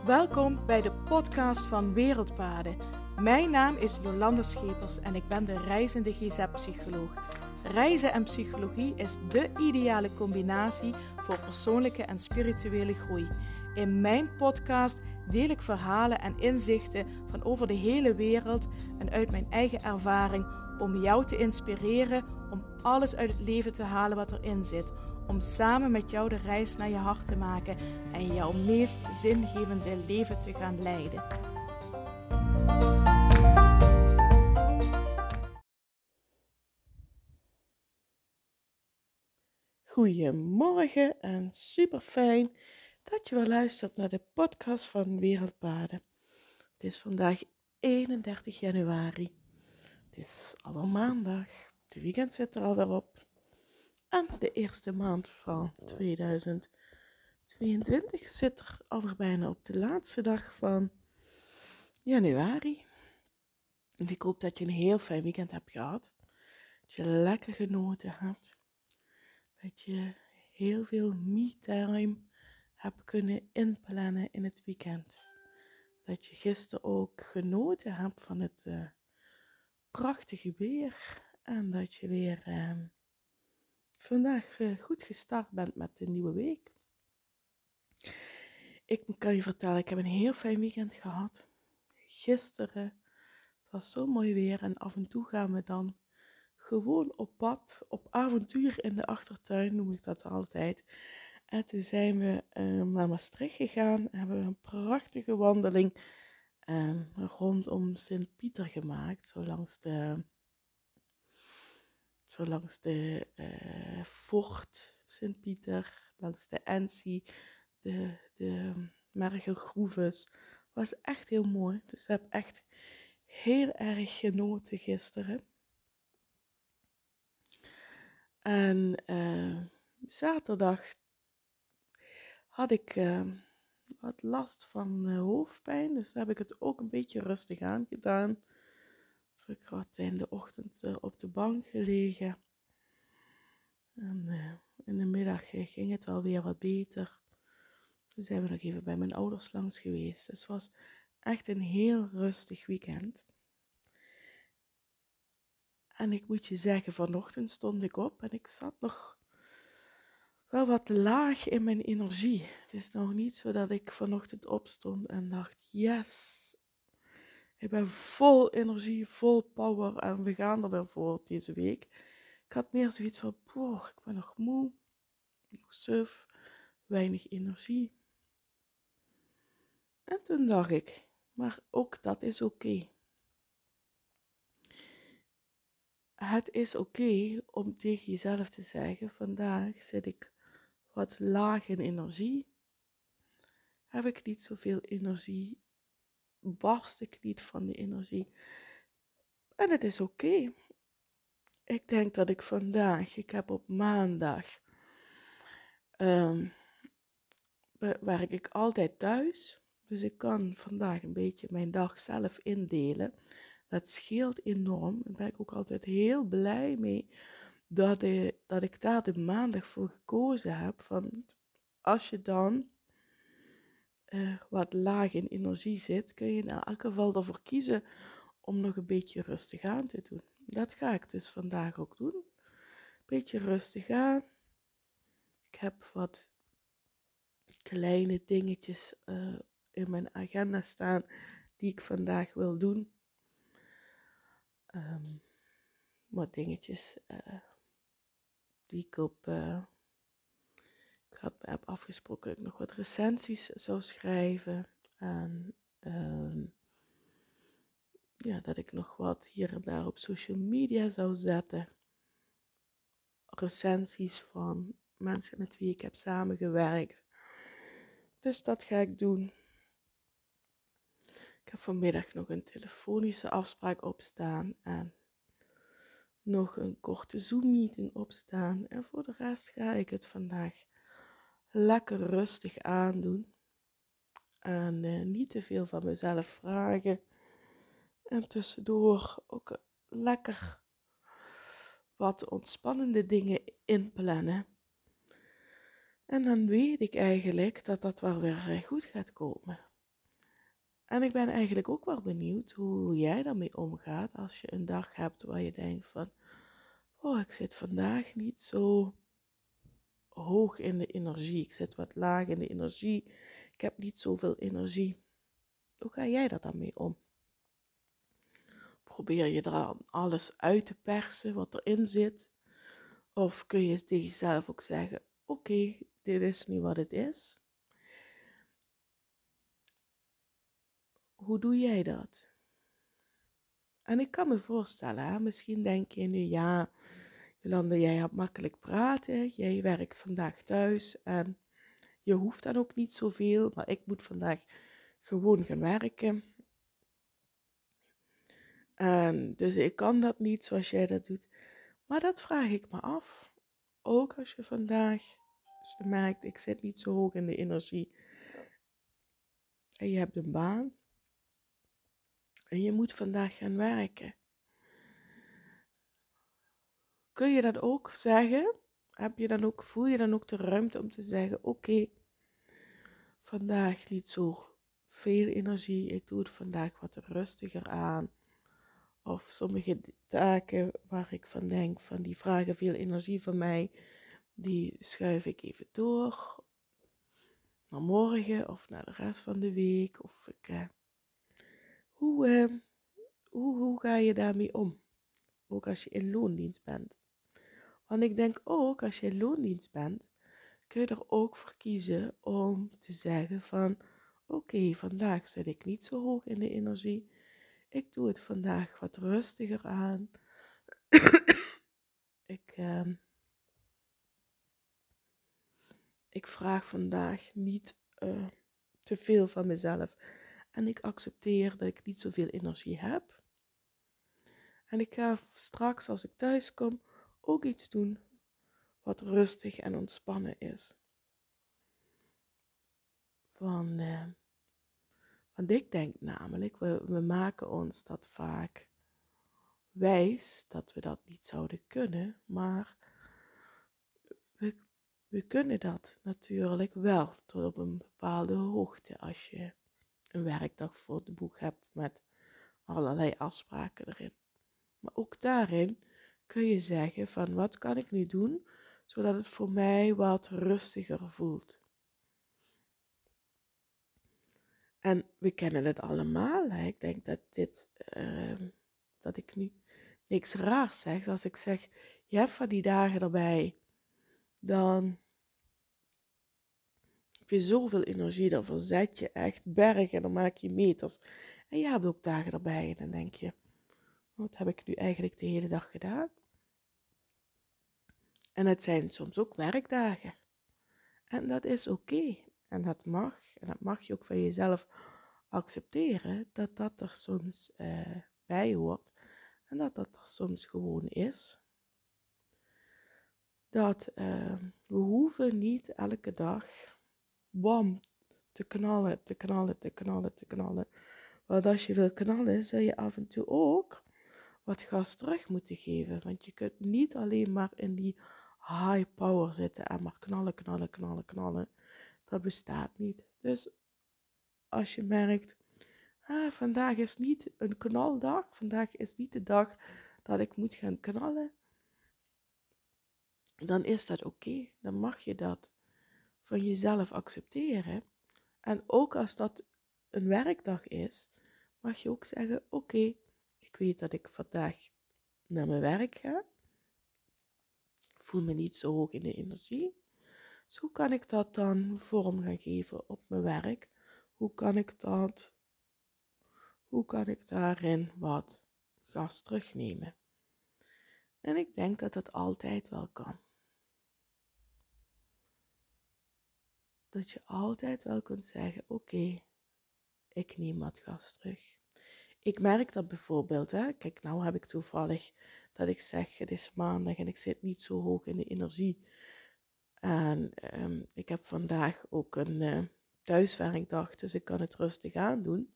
Welkom bij de podcast van Wereldpaden. Mijn naam is Jolanda Schepers en ik ben de reizende GZ-psycholoog. Reizen en psychologie is de ideale combinatie voor persoonlijke en spirituele groei. In mijn podcast deel ik verhalen en inzichten van over de hele wereld en uit mijn eigen ervaring om jou te inspireren om alles uit het leven te halen wat erin zit. Om samen met jou de reis naar je hart te maken en jouw meest zingevende leven te gaan leiden. Goedemorgen en super fijn dat je weer luistert naar de podcast van Wereldpaden. Het is vandaag 31 januari. Het is alweer maandag. Het weekend zit er alweer op. En de eerste maand van 2022 zit er alweer bijna op de laatste dag van januari. En ik hoop dat je een heel fijn weekend hebt gehad. Dat je lekker genoten hebt. Dat je heel veel me-time hebt kunnen inplannen in het weekend. Dat je gisteren ook genoten hebt van het prachtige weer. En dat je weer vandaag goed gestart bent met de nieuwe week. Ik kan je vertellen, ik heb een heel fijn weekend gehad. Gisteren, het was zo mooi weer en af en toe gaan we dan gewoon op pad, op avontuur in de achtertuin, noem ik dat altijd. En toen zijn we naar Maastricht gegaan en hebben we een prachtige wandeling rondom Sint-Pieter gemaakt, zo langs de Fort Sint-Pieter, langs de Ensie, de Mergelgroeves. Was echt heel mooi. Dus ik heb echt heel erg genoten gisteren. En zaterdag had ik wat last van hoofdpijn. Dus daar heb ik het ook een beetje rustig aan gedaan. Dus ik had in de ochtend op de bank gelegen. En in de middag ging het wel weer wat beter. Toen zijn we nog even bij mijn ouders langs geweest. Dus het was echt een heel rustig weekend. En ik moet je zeggen, vanochtend stond ik op en ik zat nog wel wat laag in mijn energie. Het is nog niet zo dat ik vanochtend opstond en dacht, yes, ik ben vol energie, vol power en we gaan er weer voor deze week. Ik had meer zoiets van, ik ben nog moe, nog suf, weinig energie. En toen dacht ik, maar ook dat is oké. Het is oké om tegen jezelf te zeggen, vandaag zit ik wat laag in energie. Heb ik niet zoveel energie, barst ik niet van die energie. En het is oké. Ik denk dat ik heb op maandag, werk ik altijd thuis. Dus ik kan vandaag een beetje mijn dag zelf indelen. Dat scheelt enorm. Daar ben ik ook altijd heel blij mee dat ik daar de maandag voor gekozen heb. Van als je dan wat laag in energie zit, kun je in elk geval ervoor kiezen om nog een beetje rustig aan te doen. Dat ga ik dus vandaag ook doen. Een beetje rustig aan. Ik heb wat kleine dingetjes in mijn agenda staan die ik vandaag wil doen. Wat dingetjes die ik heb afgesproken dat ik nog wat recensies zou schrijven. En dat ik nog wat hier en daar op social media zou zetten. Recensies van mensen met wie ik heb samengewerkt. Dus dat ga ik doen. Ik heb vanmiddag nog een telefonische afspraak opstaan en nog een korte Zoom-meeting opstaan. En voor de rest ga ik het vandaag lekker rustig aandoen. En niet te veel van mezelf vragen. En tussendoor ook lekker wat ontspannende dingen inplannen. En dan weet ik eigenlijk dat dat wel weer goed gaat komen. En ik ben eigenlijk ook wel benieuwd hoe jij daarmee omgaat als je een dag hebt waar je denkt van, oh, ik zit vandaag niet zo hoog in de energie. Ik zit wat laag in de energie. Ik heb niet zoveel energie. Hoe ga jij daar dan mee om? Probeer je er alles uit te persen wat erin zit? Of kun je tegen jezelf ook zeggen, oké, dit is nu wat het is. Hoe doe jij dat? En ik kan me voorstellen, hè, misschien denk je nu, ja, Jolanda, jij hebt makkelijk praten. Jij werkt vandaag thuis en je hoeft dan ook niet zoveel. Maar ik moet vandaag gewoon gaan werken. En dus ik kan dat niet zoals jij dat doet. Maar dat vraag ik me af. Ook als je vandaag als je merkt, ik zit niet zo hoog in de energie. En je hebt een baan. En je moet vandaag gaan werken. Kun je dat ook zeggen? Voel je dan ook de ruimte om te zeggen, oké, vandaag niet zo veel energie. Ik doe het vandaag wat rustiger aan. Of sommige taken waar ik van denk, van die vragen veel energie van mij, die schuif ik even door naar morgen of naar de rest van de week. Hoe, eh, hoe ga je daarmee om? Ook als je in loondienst bent. Want ik denk ook, als je in loondienst bent, kun je er ook voor kiezen om te zeggen van, oké, vandaag zit ik niet zo hoog in de energie. Ik doe het vandaag wat rustiger aan. Ik vraag vandaag niet te veel van mezelf. En ik accepteer dat ik niet zoveel energie heb. En ik ga straks, als ik thuis kom, ook iets doen wat rustig en ontspannen is. Want ik denk namelijk, we maken ons dat vaak wijs dat we dat niet zouden kunnen, maar we kunnen dat natuurlijk wel tot op een bepaalde hoogte als je een werkdag voor de boeg hebt met allerlei afspraken erin. Maar ook daarin kun je zeggen van wat kan ik nu doen zodat het voor mij wat rustiger voelt. En we kennen het allemaal. Hè? Ik denk dat ik nu niks raars zeg. Als ik zeg, je hebt van die dagen erbij, dan heb je zoveel energie, dan verzet je echt bergen, dan maak je meters. En je hebt ook dagen erbij en dan denk je, wat heb ik nu eigenlijk de hele dag gedaan? En het zijn soms ook werkdagen. En dat is oké. En dat mag. En dat mag je ook van jezelf accepteren, dat dat er soms bij hoort. En dat dat er soms gewoon is. Dat we hoeven niet elke dag, bam, te knallen, te knallen, te knallen, te knallen. Want als je wil knallen, zul je af en toe ook wat gas terug moeten geven. Want je kunt niet alleen maar in die high power zitten en maar knallen, knallen, knallen, knallen. Dat bestaat niet. Dus als je merkt, vandaag is niet een knaldag, vandaag is niet de dag dat ik moet gaan knallen, dan is dat oké. Dan mag je dat van jezelf accepteren. En ook als dat een werkdag is, mag je ook zeggen, oké, ik weet dat ik vandaag naar mijn werk ga. Ik voel me niet zo hoog in de energie. Dus hoe kan ik dat dan vorm gaan geven op mijn werk? Hoe kan ik daarin wat gas terugnemen? En ik denk dat dat altijd wel kan. Dat je altijd wel kunt zeggen, oké, ik neem wat gas terug. Ik merk dat bijvoorbeeld, hè. Kijk, nou heb ik toevallig dat ik zeg, het is maandag en ik zit niet zo hoog in de energie. En ik heb vandaag ook een thuiswerkdag, dus ik kan het rustig aandoen.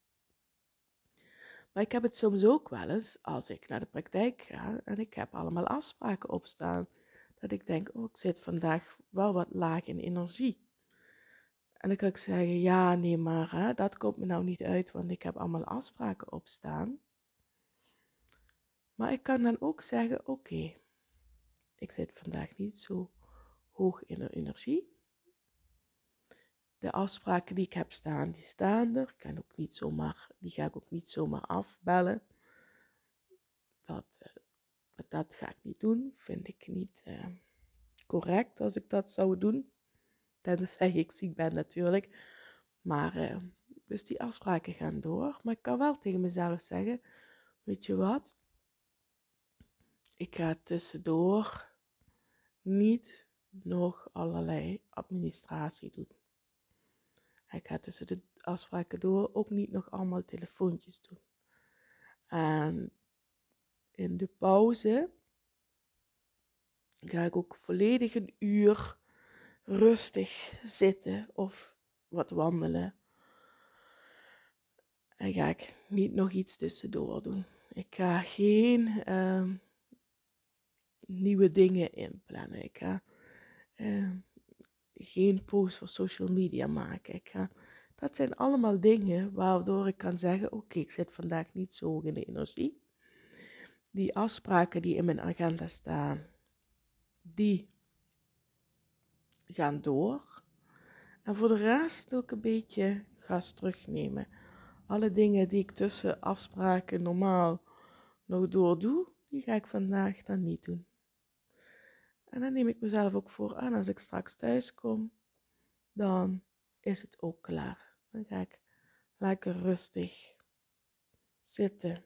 Maar ik heb het soms ook wel eens als ik naar de praktijk ga en ik heb allemaal afspraken opstaan. Dat ik denk, oh, ik zit vandaag wel wat laag in energie. En dan kan ik zeggen, ja, nee, maar hè, dat komt me nou niet uit, want ik heb allemaal afspraken opstaan. Maar ik kan dan ook zeggen, oké, ik zit vandaag niet zo hoog in de energie. De afspraken die ik heb staan, die staan er. Die ga ik ook niet zomaar afbellen. Dat ga ik niet doen. Vind ik niet correct als ik dat zou doen. Tenzij ik ziek ben natuurlijk. Maar dus die afspraken gaan door. Maar ik kan wel tegen mezelf zeggen, weet je wat? Ik ga tussendoor niet nog allerlei administratie doen. Ik ga tussen de afspraken door ook niet nog allemaal telefoontjes doen. En in de pauze ga ik ook volledig een uur rustig zitten of wat wandelen. En ga ik niet nog iets tussendoor doen. Ik ga geen nieuwe dingen inplannen. Ik ga geen post voor social media maken. Dat zijn allemaal dingen waardoor ik kan zeggen, oké, ik zit vandaag niet zo hoog in de energie. Die afspraken die in mijn agenda staan, die gaan door. En voor de rest ook een beetje gas terugnemen. Alle dingen die ik tussen afspraken normaal nog doordoe, die ga ik vandaag dan niet doen. En dan neem ik mezelf ook voor aan, als ik straks thuis kom, dan is het ook klaar. Dan ga ik lekker rustig zitten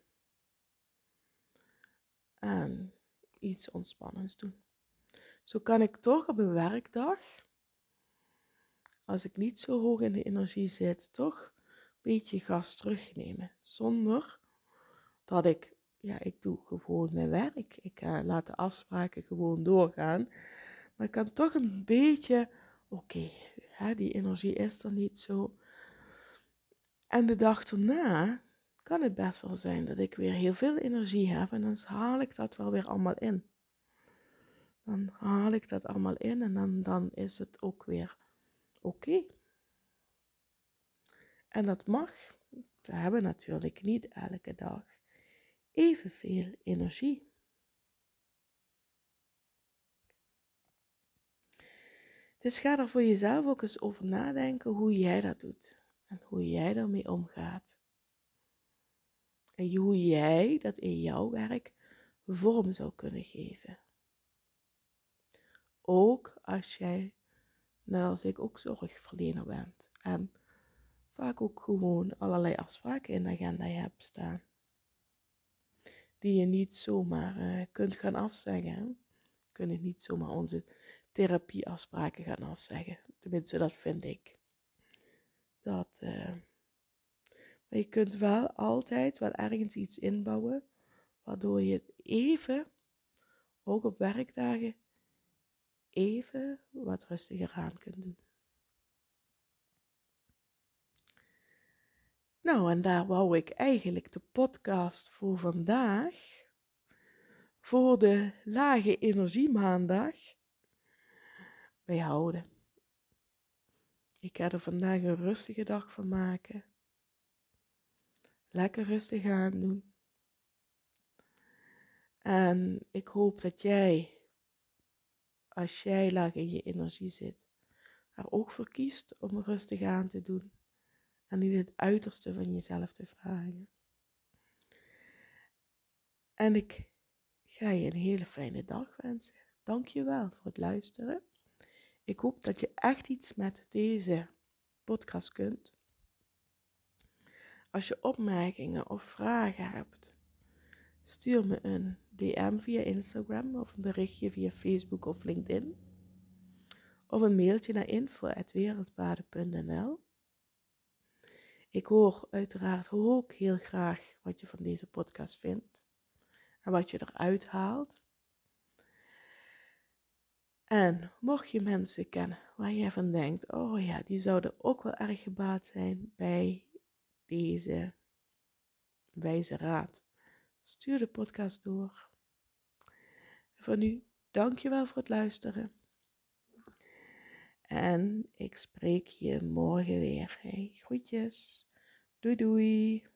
en iets ontspannends doen. Zo kan ik toch op een werkdag, als ik niet zo hoog in de energie zit, toch een beetje gas terugnemen. Zonder dat ik doe gewoon mijn werk. Ik laat de afspraken gewoon doorgaan. Maar ik kan toch een beetje, oké, die energie is er niet zo. En de dag erna kan het best wel zijn dat ik weer heel veel energie heb. En dan haal ik dat wel weer allemaal in. Dan haal ik dat allemaal in en dan is het ook weer oké. En dat mag. We hebben natuurlijk niet elke dag evenveel energie. Dus ga er voor jezelf ook eens over nadenken hoe jij dat doet. En hoe jij daarmee omgaat. En hoe jij dat in jouw werk vorm zou kunnen geven. Ook als jij, net als ik, ook zorgverlener bent. En vaak ook gewoon allerlei afspraken in de agenda hebt staan. Die je niet zomaar kunt gaan afzeggen. We kunnen niet zomaar onze therapieafspraken gaan afzeggen. Tenminste, dat vind ik. Maar je kunt wel altijd wel ergens iets inbouwen, waardoor je het even, ook op werkdagen, even wat rustiger aan kunt doen. Nou, en daar wou ik eigenlijk de podcast voor vandaag, voor de lage energie maandag, bij houden. Ik ga er vandaag een rustige dag van maken. Lekker rustig aan doen. En ik hoop dat jij, als jij laag in je energie zit, er ook voor kiest om rustig aan te doen. En niet het uiterste van jezelf te vragen. En ik ga je een hele fijne dag wensen. Dank je wel voor het luisteren. Ik hoop dat je echt iets met deze podcast kunt. Als je opmerkingen of vragen hebt, stuur me een DM via Instagram of een berichtje via Facebook of LinkedIn. Of een mailtje naar info@wereldpaden.nl. Ik hoor uiteraard ook heel graag wat je van deze podcast vindt. En wat je eruit haalt. En mocht je mensen kennen waar jij van denkt, oh ja, die zouden ook wel erg gebaat zijn bij deze wijze raad, stuur de podcast door. Voor nu, dankjewel voor het luisteren. En ik spreek je morgen weer. Hey, groetjes. Doei doei.